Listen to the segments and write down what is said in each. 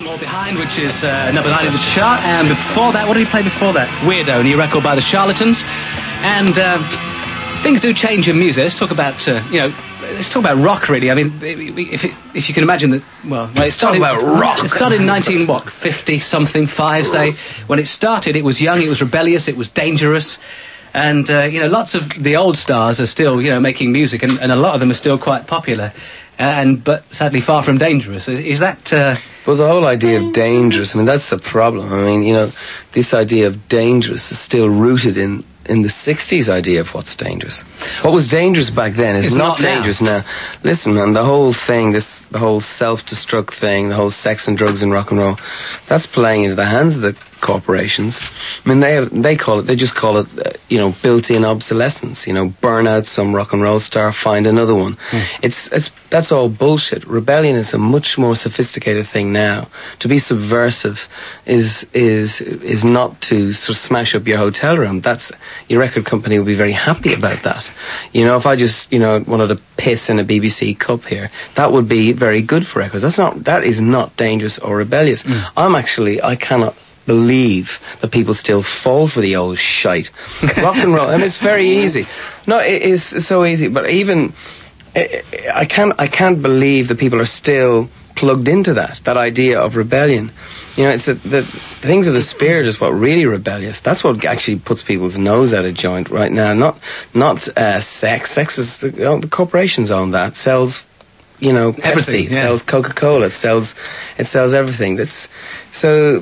More Behind, which is number 9 in the chart, and before that, what did he play before that? Weirdo, new record by the Charlatans. And things do change in music. Let's talk about, let's talk about rock, really. I mean, if you can imagine that, it started about rock. It started in 50-something, 5, say. When it started, it was young, it was rebellious, it was dangerous. And, lots of the old stars are still, making music, and a lot of them are still quite popular. But sadly far from dangerous. Is that... Well, the whole idea of dangerous, that's the problem. This idea of dangerous is still rooted in the 60s idea of what's dangerous. What was dangerous back then is not dangerous now. Listen, man, the whole thing, the whole self-destruct thing, the whole sex and drugs and rock and roll, that's playing into the hands of the corporations. They just call it, built-in obsolescence. Burn out some rock and roll star, find another one. That's all bullshit. Rebellion is a much more sophisticated thing now. To be subversive is not to sort of smash up your hotel room. Your record company will be very happy about that. If I just, wanted to piss in a BBC cup here, that would be very good for records. That is not dangerous or rebellious. I cannot believe that people still fall for the old shite. Rock and roll, and it's very easy. No, it is so easy, but even... I can't believe that people are still plugged into that idea of rebellion. It's the things of the spirit is what really rebellious. That's what actually puts people's nose out of joint right now. Not sex. Sex is the corporations own that. Sells, Pepsi, sells Coca-Cola, it sells everything. That's so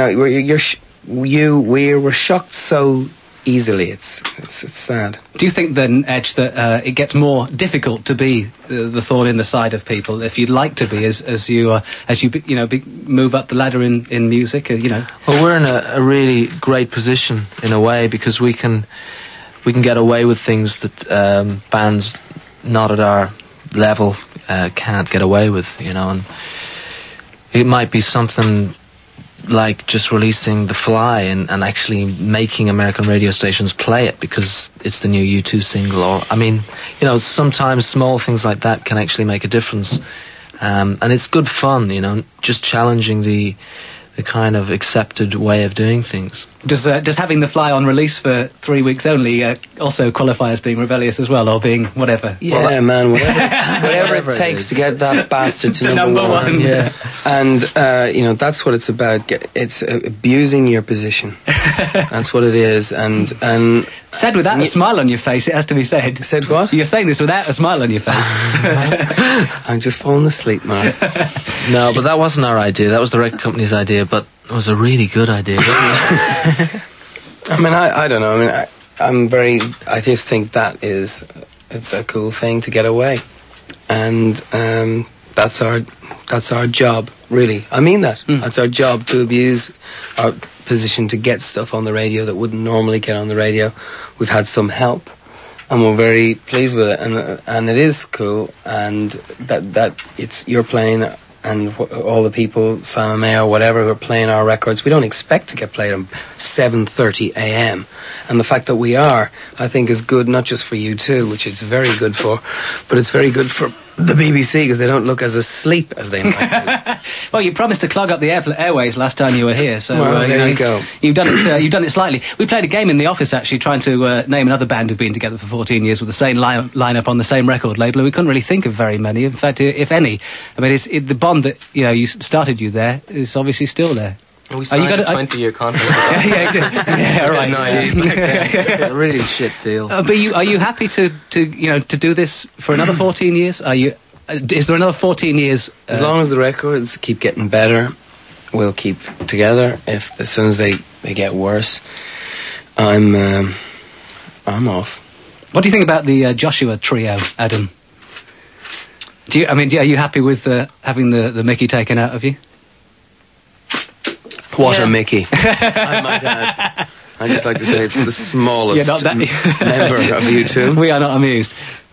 we're shocked so easily. It's sad. Do you think then, Edge, that it gets more difficult to be the thorn in the side of people if you'd like to be as you move up the ladder in music? Well, we're in a really great position in a way because we can get away with things that bands not at our level can't get away with. And it might be something like just releasing The Fly and actually making American radio stations play it because it's the new U2 single. Or, sometimes small things like that can actually make a difference. And it's good fun, just challenging the kind of accepted way of doing things. Does having The Fly on release for 3 weeks only also qualify as being rebellious as well, or being whatever? Yeah, man, whatever it takes to get that bastard to number one. Yeah. And, that's what it's about. It's abusing your position. That's what it is. And said without a smile on your face, it has to be said. Said what? You're saying this without a smile on your face. I'm just falling asleep, man. No, but that wasn't our idea. That was the record company's idea, but it was a really good idea, wasn't it? I don't know. I just think it's a cool thing to get away. And, that's our job, really. I mean that. That's our job, to abuse our position to get stuff on the radio that wouldn't normally get on the radio. We've had some help, and we're very pleased with it, and it is cool, and that you're playing, and all the people, Simon Mayo, whatever, who are playing our records, we don't expect to get played at 7:30 a.m. And the fact that we are, I think, is good, not just for U2, which it's very good for, but it's very good for the BBC, because they don't look as asleep as they might do. Well, you promised to clog up the airways last time you were here, so there you go. You've done it slightly. We played a game in the office, actually, trying to name another band who've been together for 14 years with the same lineup on the same record label, and we couldn't really think of very many. In fact, if any. The bond that you started you there is obviously still there. We signed a 20-year contract. Yeah, right. A really shit deal. But are you happy to do this for another 14 years? Is there another 14 years? As long as the records keep getting better, we'll keep together. As soon as they get worse, I'm off. What do you think about the Joshua trio, Adam? Are you happy with having the Mickey taken out of you? What a Mickey. I might add. I just like to say it's the smallest member of U2. We are not amused.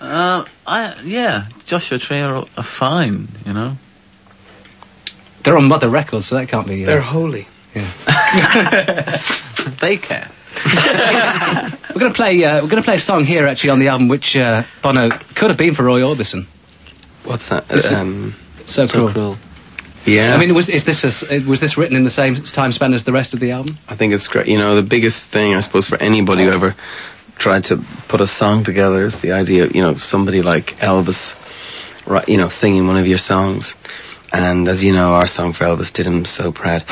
Joshua Trio are fine, They're on Mother Records, so that can't be... They're holy. Yeah. They care. We're going to play a song here, actually, on the album, which Bono could have been for Roy Orbison. What's that? So Cruel. Yeah. I mean, was this written in the same time span as the rest of the album? I think it's great. You know, the biggest thing, I suppose, for anybody who ever tried to put a song together is the idea of, you know, somebody like Elvis, right, you know, singing one of your songs. And as you know, our song for Elvis did him so proud.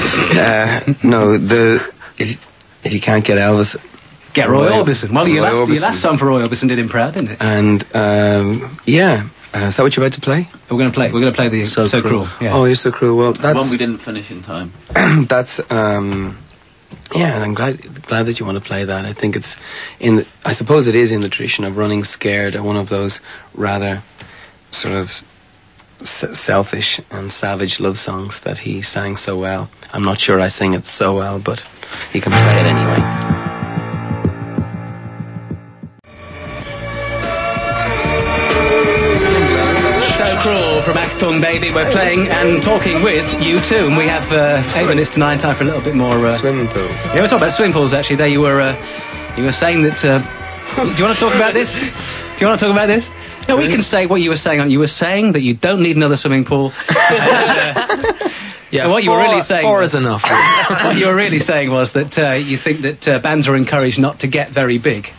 If you can't get Elvis, get Roy Orbison. Well, your last song for Roy Orbison did him proud, didn't it? And is that what you're about to play? We're going to play the So Cruel. Yeah. Oh, You're So Cruel. Well, that's one we didn't finish in time. That's yeah, I'm glad that you want to play that. I think it's I suppose it is in the tradition of Running Scared, one of those rather sort of selfish and savage love songs that he sang so well. I'm not sure I sing it so well, but he can play it anyway. From Achtung Baby, we're playing and talking with U2, and we have 8 minutes to 9, time for a little bit more swimming pools. Yeah, we're talking about swimming pools actually. There you were saying that do you want to talk about this? No, we can say what you were saying. You were saying that you don't need another swimming pool. Yeah, what you were really saying is enough. What you were really saying was that you think that bands are encouraged not to get very big.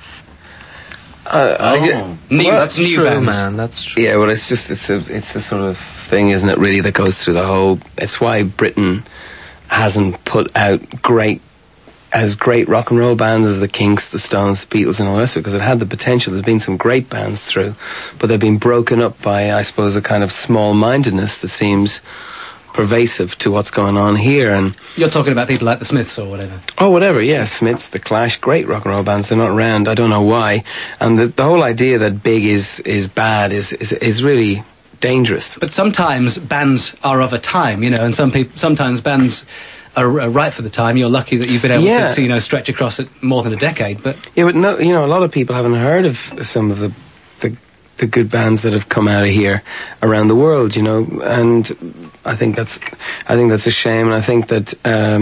New bands, man. That's true. Yeah, well, it's a sort of thing, isn't it? Really, that goes through the whole. It's why Britain hasn't put out great rock and roll bands as the Kinks, the Stones, the Beatles, and all the rest of it, because it had the potential. There's been some great bands through, but they've been broken up by, I suppose, a kind of small-mindedness that seems pervasive to what's going on here. And you're talking about people like the Smiths or whatever. Oh, whatever, yeah. Smiths, The Clash, great rock and roll bands. They're not around. I don't know why. And the whole idea that big is bad is really dangerous. But sometimes bands are of a time, you know, and sometimes bands are right for the time. You're lucky that you've been able to, you know, stretch across it more than a decade. But yeah, but no, you know, a lot of people haven't heard of some of the good bands that have come out of here around the world, you know, and I think that's a shame, and I think that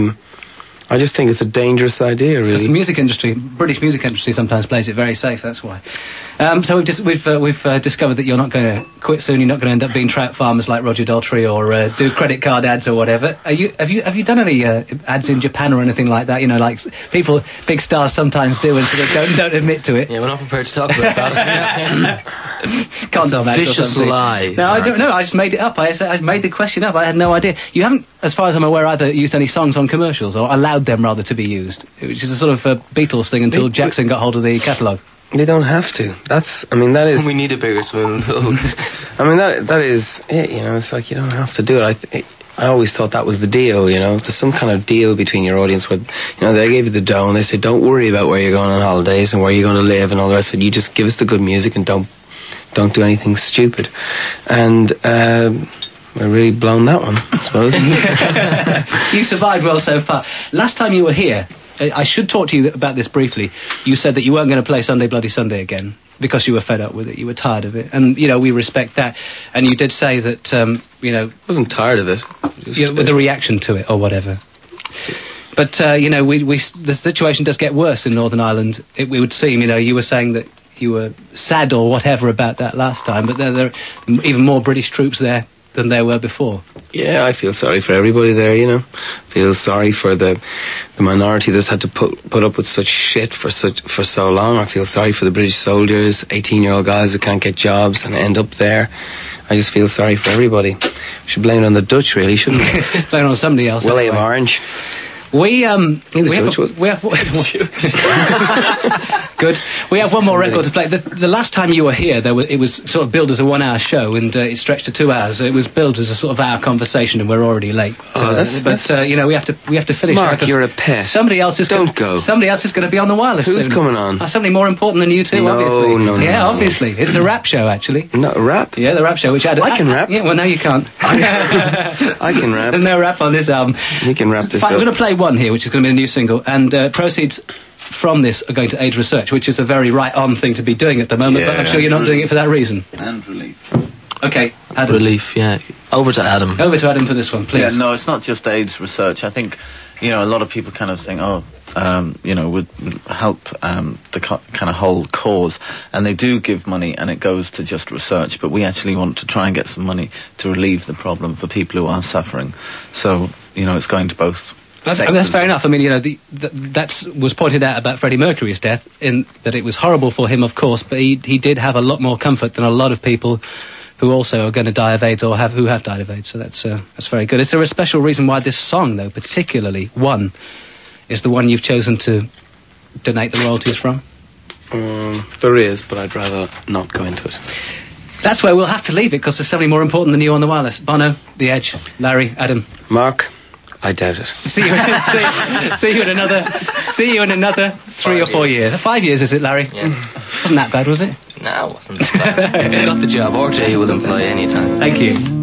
I just think it's a dangerous idea, really. The British music industry sometimes plays it very safe, that's why. So we've discovered that you're not going to quit soon. You're not going to end up being trout farmers like Roger Daltrey or do credit card ads or whatever. Have you done any ads in Japan or anything like that? You know, like people, big stars sometimes do and sort of don't admit to it. Yeah, we're not prepared to talk about that. It's a vicious lie. No, I don't know. I just made it up. I made the question up. I had no idea. You haven't, as far as I'm aware, either used any songs on commercials or allowed them rather to be used, which is a sort of Beatles thing until Jackson got hold of the catalogue. They don't have to. That is... We need a bigger swimming pool. I mean, that is it, you know, it's like you don't have to do it. I always thought that was the deal, you know. There's some kind of deal between your audience where, you know, they gave you the dough and they say, don't worry about where you're going on holidays and where you're going to live and all the rest of it. You just give us the good music and don't do anything stupid. And, we've really blown that one, I suppose. You survived well so far. Last time you were here, I should talk to you about this briefly. You said that you weren't going to play Sunday Bloody Sunday again because you were fed up with it. You were tired of it. And, you know, we respect that. And you did say that, you know... I wasn't tired of it. With the reaction to it or whatever. But, you know, the situation does get worse in Northern Ireland. It would seem, you know, you were saying that you were sad or whatever about that last time, but there are even more British troops there than there were before. Yeah, I feel sorry for everybody there, you know. Feel sorry for the minority that's had to put up with such shit for so long. I feel sorry for the British soldiers, 18-year-old guys who can't get jobs and end up there. I just feel sorry for everybody. We should blame it on the Dutch, really, shouldn't we? Blame it on somebody else. William Orange. We have good. We have one more record to play. The last time you were here, it was sort of billed as a 1-hour show, and it stretched to 2 hours. It was billed as a sort of hour conversation, and we're already late. But you know, we have to finish. Mark, you're a pest. Somebody else is Don't go. Somebody else is going to be on the wireless. Who's soon. coming on? Somebody more important than you two, obviously. No. Yeah, obviously, it's the rap show actually. No rap. Yeah, the rap show. Which I can rap. Yeah, well, no, you can't. I can rap. There's no rap on this album. You can rap this. We're going to play one here, which is going to be a new single, and proceeds from this are going to AIDS research, which is a very right-on thing to be doing at the moment, but I'm sure you're not doing it for that reason. And Relief. Okay, Adam. Relief, yeah. Over to Adam. Over to Adam for this one, please. Yeah, no, it's not just AIDS research. I think, you know, a lot of people kind of think, oh, would help the kind of whole cause. And they do give money, and it goes to just research. But we actually want to try and get some money to relieve the problem for people who are suffering. So, it's going to both. That's fair enough. I mean, that was pointed out about Freddie Mercury's death, in that it was horrible for him, of course, but he did have a lot more comfort than a lot of people who also are going to die of AIDS or who have died of AIDS. So that's very good. Is there a special reason why this song, though, particularly one, is the one you've chosen to donate the royalties from? There is, but I'd rather not go into it. That's where we'll have to leave it, because there's something more important than you on the wireless. Bono, The Edge, Larry, Adam. Mark, I doubt it. See you in another 3 or 4 years. 5 years, is it, Larry? Yeah. Wasn't that bad, was it? No, it wasn't that bad. You got the job. RJ will employ any time. Thank you.